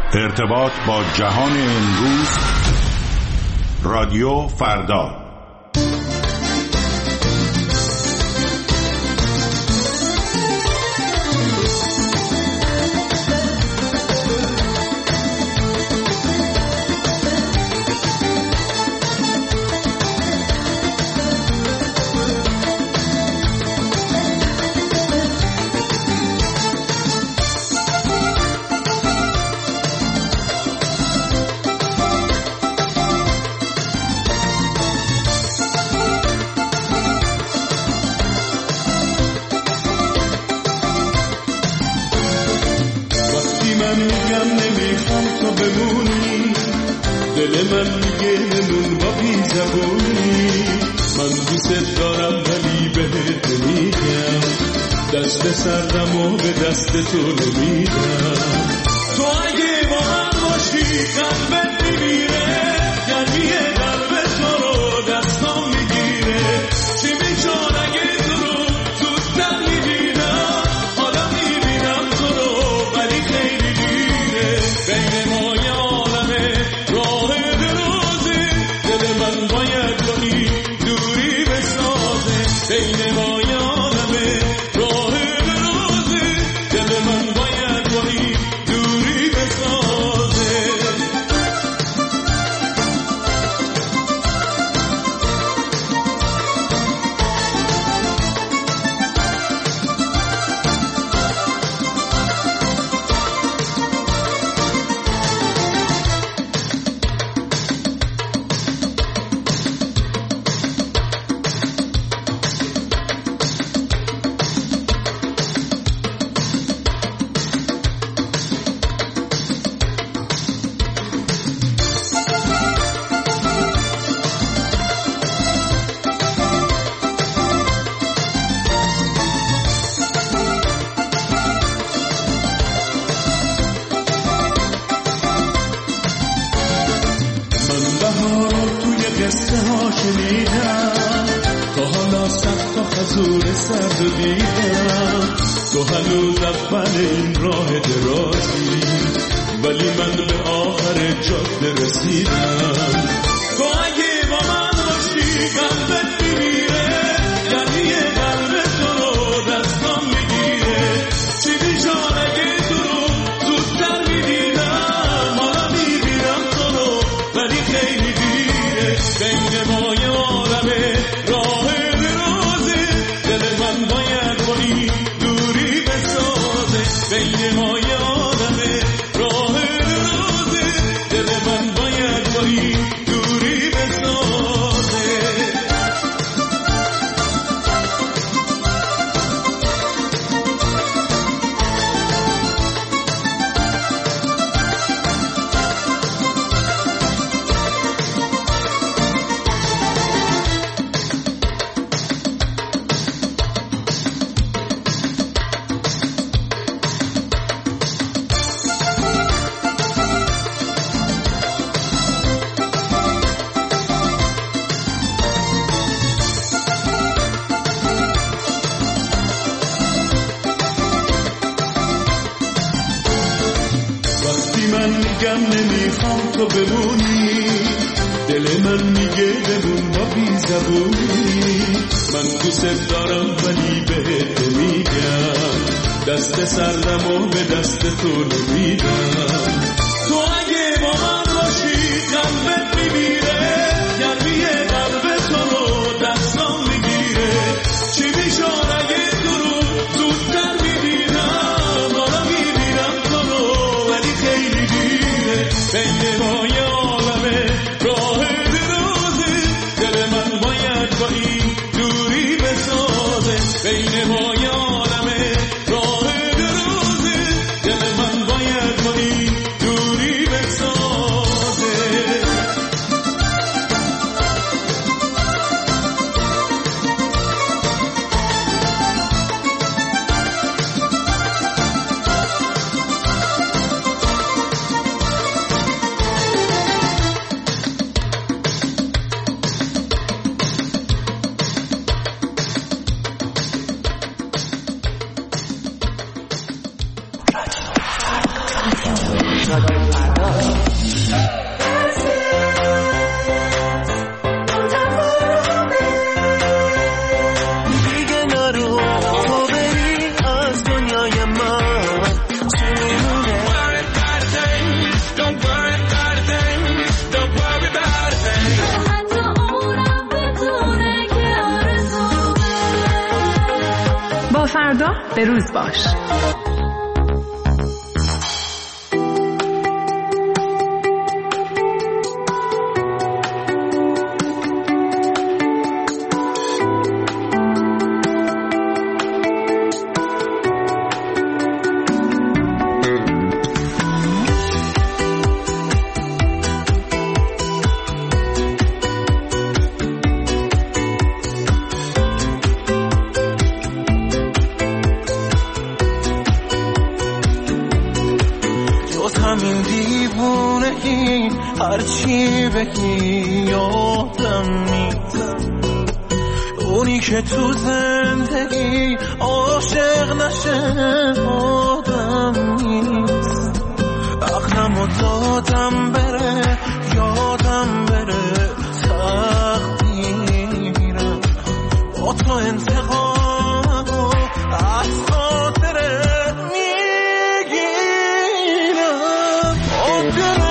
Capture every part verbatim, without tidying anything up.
ارتباط با جهان امروز، رادیو فردا. دست سردم و به دست تو نمیدم. تو اگه با من باشی قلبت میمیره، گرمی قلب تو رو دستام میگیره. چی میشد اگه تو رو زودتر میدیدم؟ حالا میبینم تو رو ولی خیلی دیره. بین ما یه عالمه راه درازه، دل من باید کنی دوری بسازه. بین ما یه عالمه راه درازه، دل من باید کنی دوری بسازه. قصه ها شنیدم، تا حالا صد تا خزور سرد و دیدم. تو هنوز اول این راه درازی، ولی من به آخر جاده رسیدم. تو اگه با من باشی قلبت میمیره، یعنی قلب تو رو دستام میگیره. چی بیشان اگه تو رو زودتر میدیدم؟ حالا میبینم تو رو ولی خیلی دیره. بین ما یه عالمه راه درازه، دل من باید کنی دوری بسازه. بین ما یه عالمه راه درازه، دل من باید کنی دوری بسازه. من میگم نمیخوام تو بمونی، دل من میگه بمون با بی زبونی. من دوست دارم ولی بهت نمیگم، دست سردم و به دست تو نمیدم. تو اگه با من باشی قلبت میمیره، گرمی قلب تو رو دستام میگیره. چی میشد اگه تو رو زودتر میدیدم؟ حالا میبینم تو رو ولی خیلی دیره. بین ما یه عالمه راه درازه، دل من باید با این دوری بسازه. بین ما یه عالمه راه درازه، دل من باید با این دوری بسازه. رادیو فردا. فردا به روز باش. هرچی بگی یادم نیست، اونی که تو زندگی عاشق نشه آدم نیست. عقلمو دادم بره یادم بره تقدیرم، با تو انتقامو از خاطره میگیرم. آدم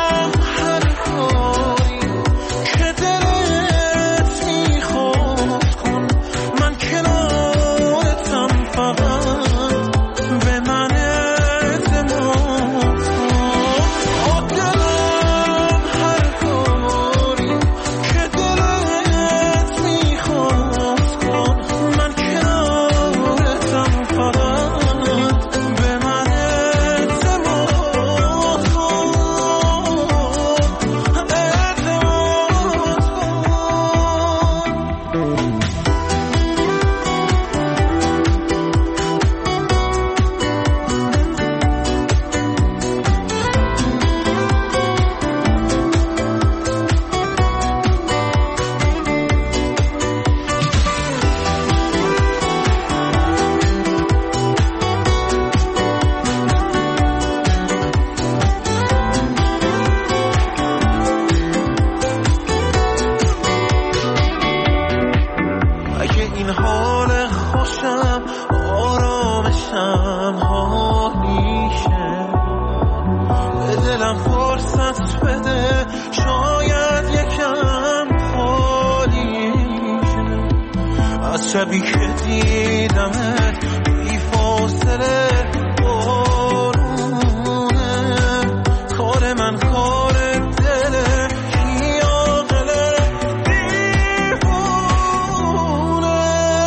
شبی که دیدمت بی فاصله بارونه، کار من کار دله کی عاقله دیوونه.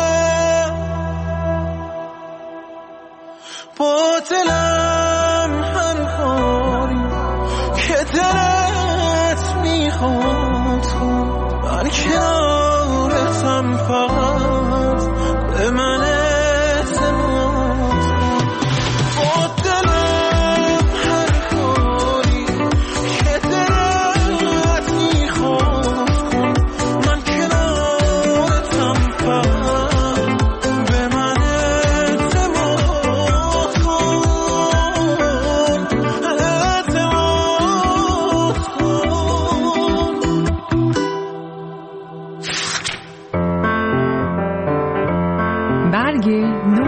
با دلم هر کاری که دلت میخواد کن، من کنارتم فقط به من اعتماد کن. با دلم هر کاری که دلت میخواد کن، من کنارتم فقط به من اعتماد کن. اعتماد کن. برگ نو.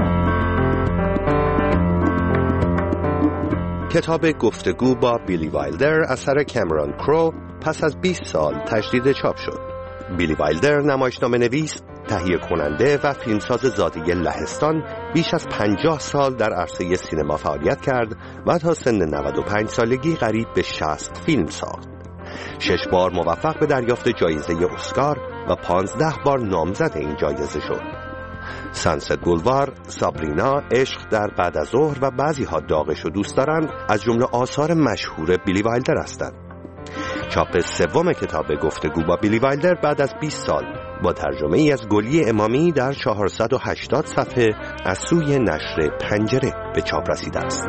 کتاب گفتگو با بیلی وایلدر اثر کامرون کرو پس از بیست سال تجدید چاپ شد. بیلی وایلدر نمایشنامه نویس، تهیه کننده و فیلمساز زاده لهستان بیش از پنجاه سال در عرصه سینما فعالیت کرد و تا سن نود و پنج سالگی قریب به شصت فیلم ساخت. شش بار موفق به دریافت جایزه اسکار و پانزده بار نامزد این جایزه شد. سانست بولوار، سابرینا، عشق در بعد از ظهر و بعضی ها داغش و دوست دارند از جمله آثار مشهور بیلی وایلدر هستند. چاپ سوم کتاب گفتگو با بیلی وایلدر بعد از بیست سال با ترجمه ای از گلی امامی در چهارصد و هشتاد صفحه از سوی نشر پنجره به چاپ رسیده است.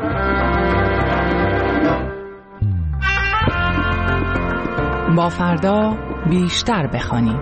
با فردا بیشتر بخوانیم.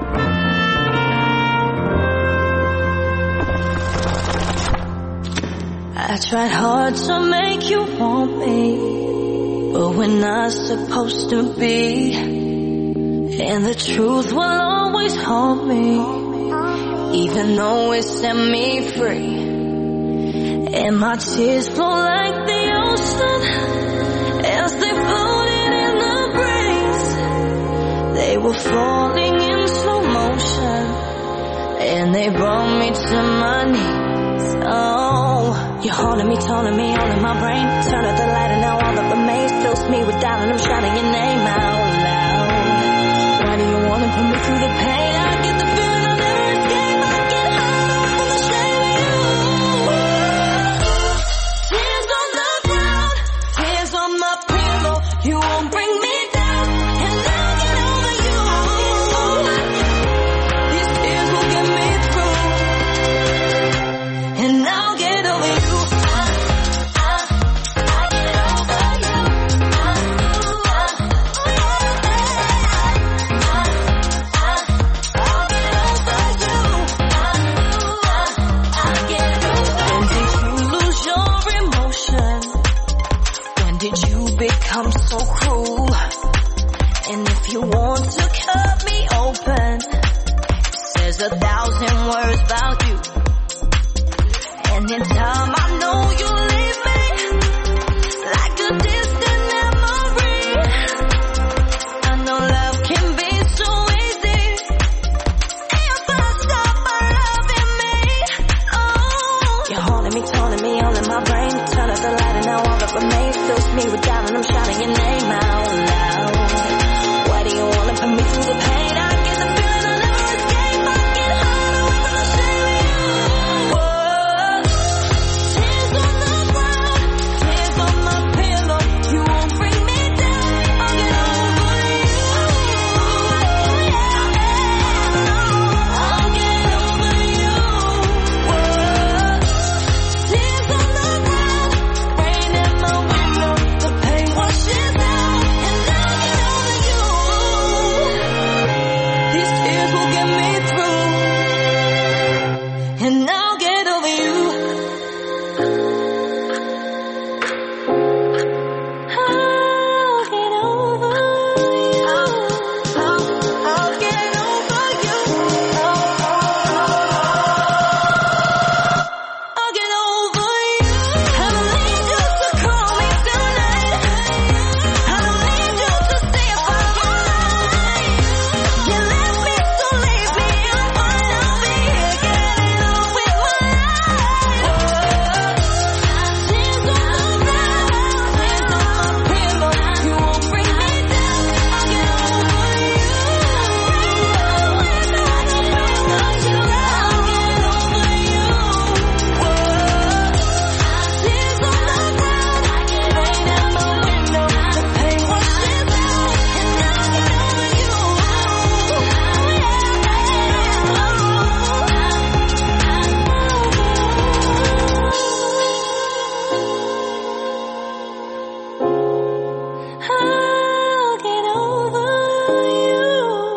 I tried hard to make you want me, but we're not supposed to be, and the truth will always haunt me, even though it set me free. And my tears flow like the ocean as they floated in the breeze. They were falling in slow motion, and they brought me to my knees. Oh, you're haunting me, taunting me, all in my brain. Turn out the light and now all that remains fills me with doubt, and I'm shouting your name out loud. Why do you wanna put me through the pain? I get the feeling I'll never escape. I get high from the shame of you. Tears on the ground, tears on my pillow. You won't bring me down, and I'll get over you. These tears will get me through, and I'll get over you. Become so cruel, and if you want to cut me open, it says a thousand words about you, and in time I know you'll leave me like a distant memory. I know love can be so easy if I stop by loving me. Oh, you're haunting me, taunting me, all in my brain. Turn up the light and now all that remains fills me with doubt, and I'm shouting your name out loud. Why do you wanna put me through the pain? I get the feeling I'll never escape. I get high away from the shame of you. Whoa. Tears on the ground, tears on my pillow. You won't bring me down. I'll get over you. I'll get over you. Whoa. Tears on the ground, rain in my window. The pain washes out, and I'll get over you. These tears will get me through, and I'll get over you. I'll get over you. I'll, I'll get over you. I'll get over you. I don't need you to call me tonight. I don't need you to say if I'm alright. You left me, so leave me. I'm fine, I'll be here getting on with my life. Tears on the ground, tears on my pillow. You won't bring me down. I'll get over you. When I don't know what you I'll get over you. Tears on the ground, rain in my window. The pain washes out, and I'll get over you. I'll get over you.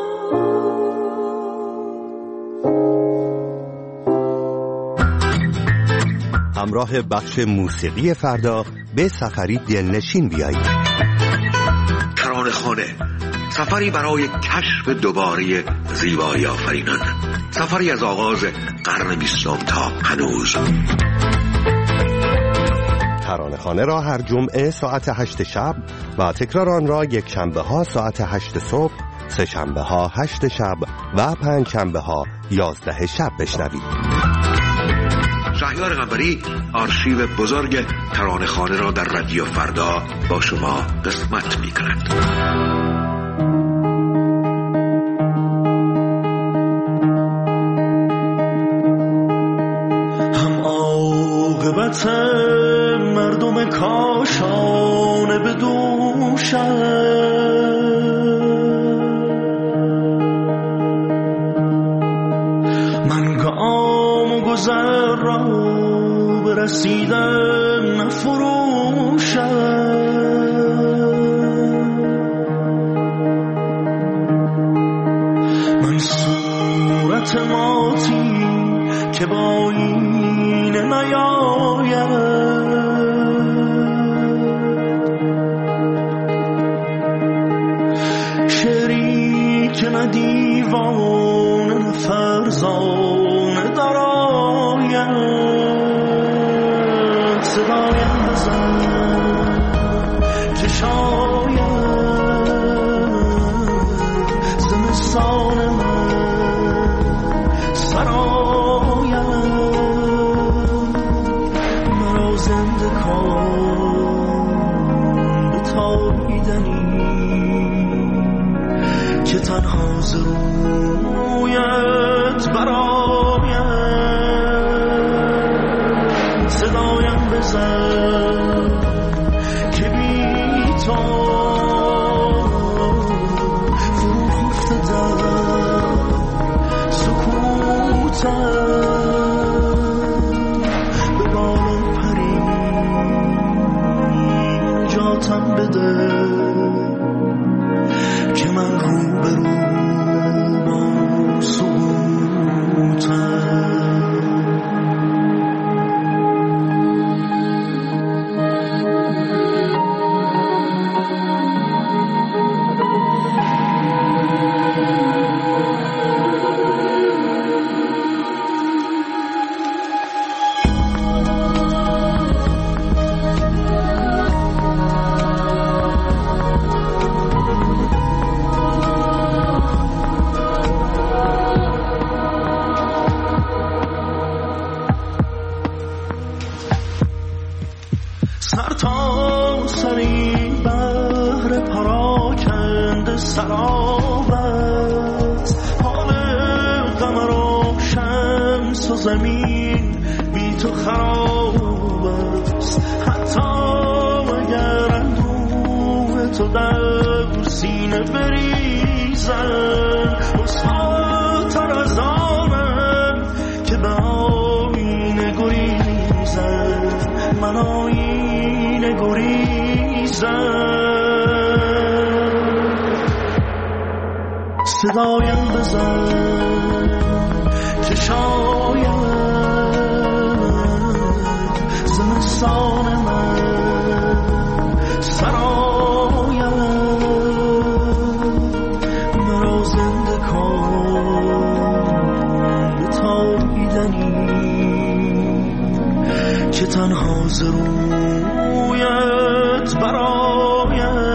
همراه بخش موسیقی فردا به سفری دلنشین بیایید. ترانه‌خانه، سفری برای کشف دوباره زیبایی آفرینان، سفری از آغاز قرن بیستم تا هنوز. ترانه‌خانه را هر جمعه ساعت هشت شب و تکرار آن را یک شنبه ها ساعت هشت صبح، سه شنبه ها هشت شب و پنج شنبه ها یازده شب بشنوید. شهریار قنبری آرشیو بزرگ ترانه‌خانه را در رادیو فردا با شما قسمت می‌کند. هم عاقبت مردم کاشانه به دوشم، من گام و گذر را برسیدن نفروشم. من صورت ماتی که با این نیاید، نه دیوانه نه فرزانه درایم صدایم بزن که شاید زمستان من سرایم مرا زنده کن به تابیدنی که تنها ز رویت برایم صدایم بزن که بی تو فرو خفته در سکوتم به بالا پری نجاتم بده که من رو به رو با سقوطم سر تا سری بحر پراکنده سراب است حال قمر و شمس و زمین بی تو خراب است حتی اگر اندوه تو در سینه بریزن رسواتر از آنم که به آینه گریزن من آینه گریزن صدایم بزن که شاید زمستان من سرایم مرا زنده کن به تابیدنی که تنها ز رویت برایم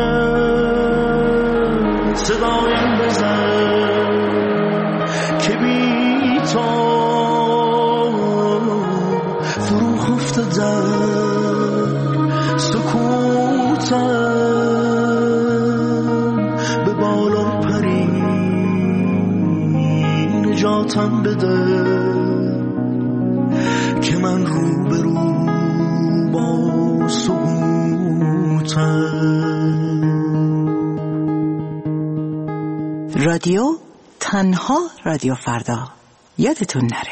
صدایم بزن که بی تو فرو خفته در سکوتم به بالا پری نجاتم بده که من رو به رو با سقوطم. رادیو تنها رادیو فردا یادتون نره.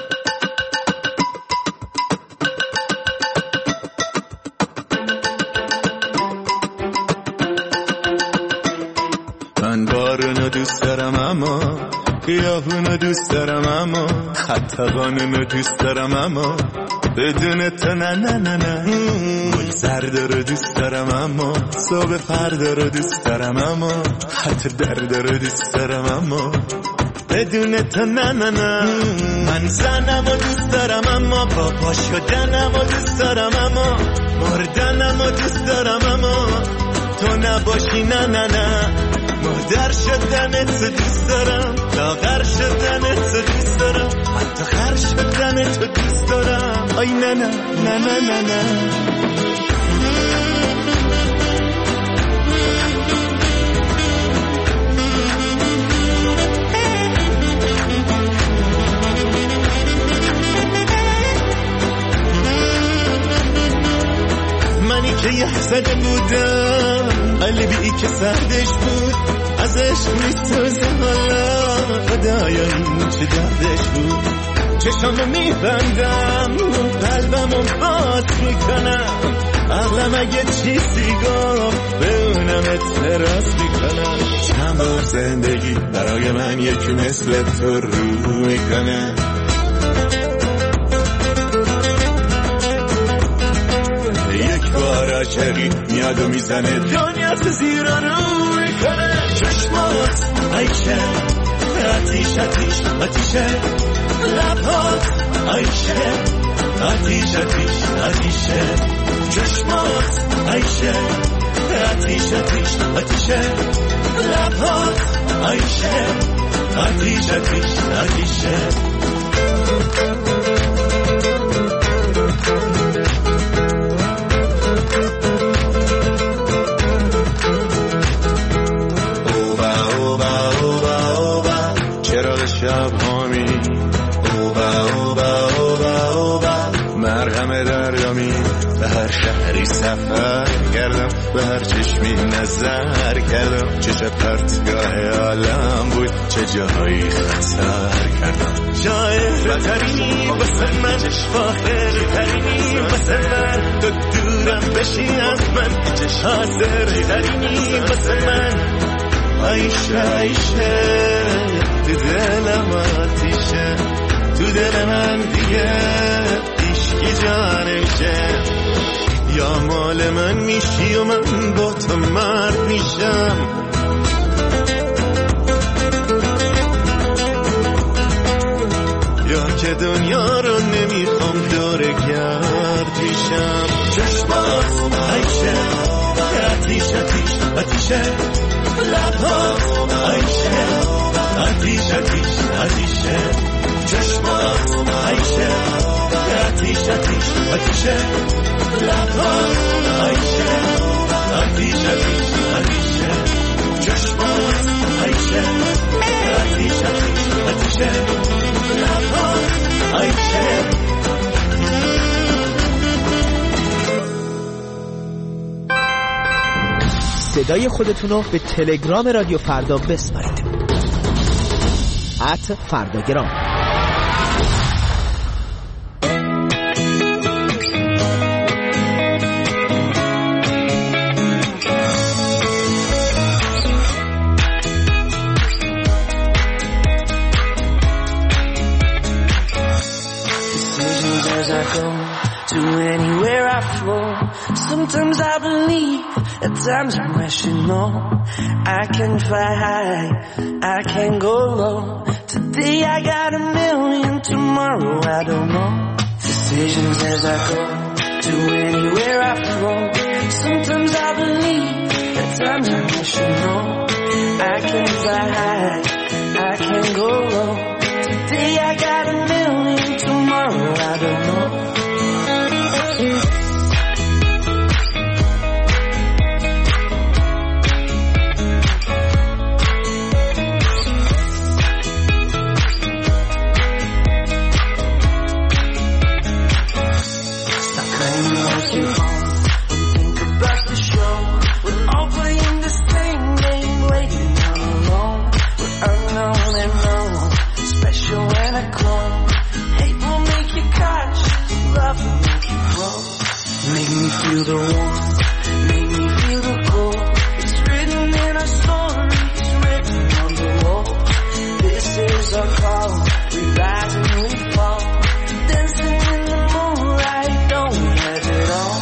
من بارونو دوست دارم اما خیابونو دوست دارم اما خط قانونو دوست دارم اما بدون تو نه نه نه نه گل زرد رو دوست دارم اما صبح فردا رو دوست دارم اما خط درد رو دوست دارم اما بدون تو نه نه نه من زنم و دوست دارم اما با پا شدنم و دوست دارم اما مردنم و دوست دارم اما تو نباشی نه نه نه مادر شدن تو دوست دارم لاغر شدن تو دوست دارم حتی خر شدن تو دوست دارم آی نه نه نه نه نه نه منی که یه زده بودم قلبی که سردش بود ازش میسوزه حالا خدایا این چه دردش بود چشامو میبندم قلبمو باز میکنم عقلم اگه چیزی گفت به اونم اعتراض میکنم چند بار زندگی برای من یکی مثل تو رو میکنه یک بار عاشقی میاد و میزنه دنیا تو زیر رو میکنه چشمات عیشه آتیش آتیش آتیشه لبات عیشه آتیش آتیش آتیشه چشمات عیشه آتیش آتیش آتیشه لبات عیشه آتیش آتیش آتیشه شب هامی اوبا اوبا اوبا اوبا مرهم دریامی به هر شهری سفر کردم به هر چشمی نظر کردم چه چه پرتگاه عالم بود چه جایی خطر کردم شاعر ترینی واسه من فاخر ترینی واسه من تو دورم بشی از من چه شاطر ترینی واسه من عیشه عیشه تو دلم آتیشه تو دل من دیگه عشقی جانشه یا مال من میشی و من با تو مرد میشم یا که دنیا رو نمیخوام دوره گرد میشم چشمات عیشه آتیش آتیش آتیشه لبات عیشه آتیش آتیش آتیشه چشمات عیشه آتیش آتیش آتیشه لبات عیشه آتیش آتیش آتیشه چشمات عیشه آتیش آتیش آتیشه لبات عیشه. صدای خودتون رو به تلگرام رادیو فردا بسپارید. ات فرداگرام. To anywhere I flow, sometimes I believe, at times I'm rational. I can fly high, I can go low. Today I got a million, tomorrow I don't know. Decisions as I go, to anywhere I flow. Sometimes I believe, at times I'm rational. I can fly high, I can go low. Today I got a million, tomorrow I don't know. Feel the warmth, make me feel the cold. It's written in our stories, written on the wall. This is our call, we rise and we fall. Dancing in the moonlight, don't we have it all?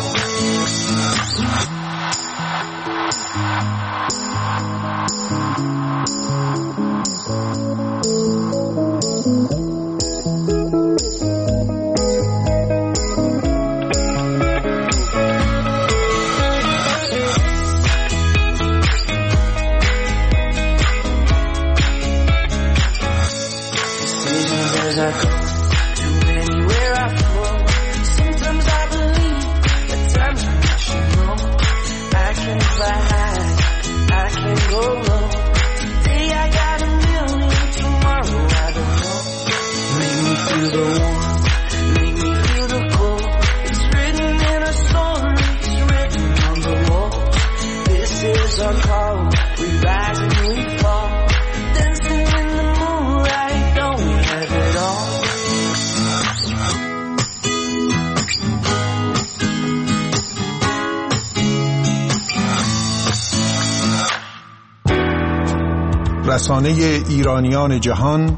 رسانه ایرانیان جهان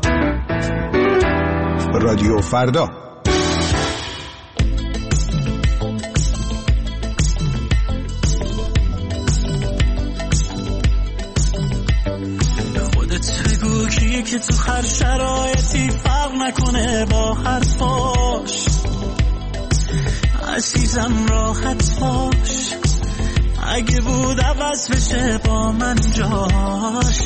رادیو فردا. که تو هر شرایطی فرق نکنه با حرفاش. عزیزم راحت باش، اگه بود عوض بشه با من جاش.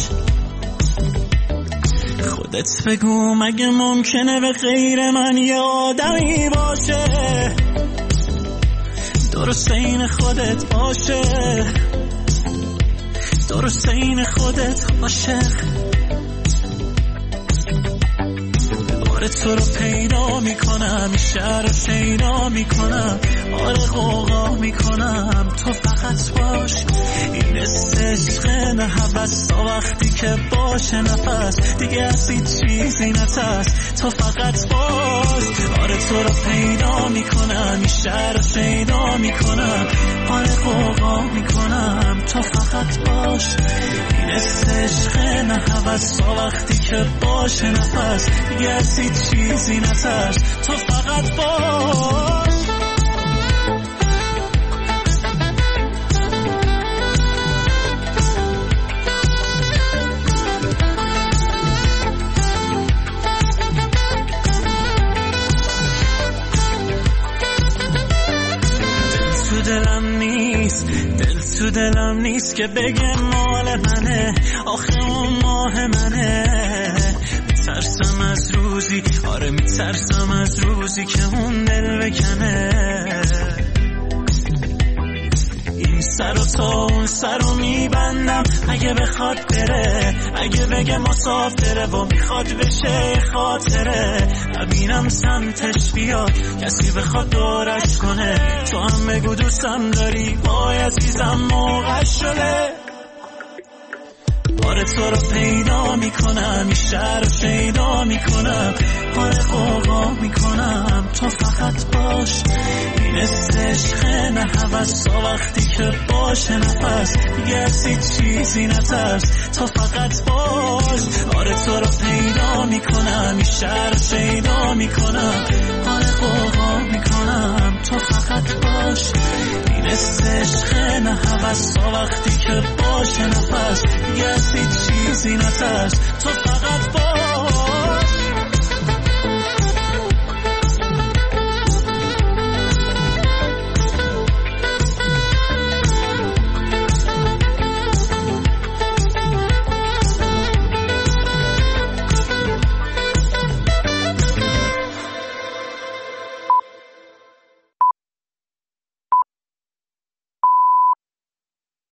خودت بگو مگه ممکنه به غیر من یه آدمی باشه درست این خودت باشه، درست این خودت عاشق. آره تو رو پیدا میکنم، شهر رو شیدا میکنم، آره غوغا میکنم، تو فقط باش. این عشق نه هوس تا وقتی که باشه نفس دیگه از هیچ چیزی نترس، تو فقط باش. آره تو رو پیدا میکنم، شهر رو شیدا میکنم، آره غوغا میکنم، تو فقط باش. این عشق نه هوس تا وقتی که باشه نفس دیگه از هیچ چیزی نترس، تو فقط باش. دلم نیست، دل تو دلم نیست که بگه مال منه، آخه اون ماه منه. میترسم از روزی، آره میترسم از روزی که اون دل بکنه. این سر و تا اون سر رو میبندم اگه بخواد بره، اگه بگه مسافره و میخواد بشه خاطره. نبینم سمتش بیاد کسی بخواد دورش کنه، تو هم بگو دوستم داری وای عزیزم موقع شده. آره تو رو پیدا میکنم، این شهر رو شیدا میکنم، آره غوغا میکنم، تو فقط باش. این عشق نه هوس تا وقتی که باشه نفس دیگه از هیچ چیزی نترس، تو فقط باش. آره تو رو پیدا میکنم، این شهر رو شیدا میکنم، آره غوغا میکنم، تو فقط باش. این عشق نه هوس تا وقتی که باشه نفس دیگه از هیچ چیزی نترس، تو فقط باش.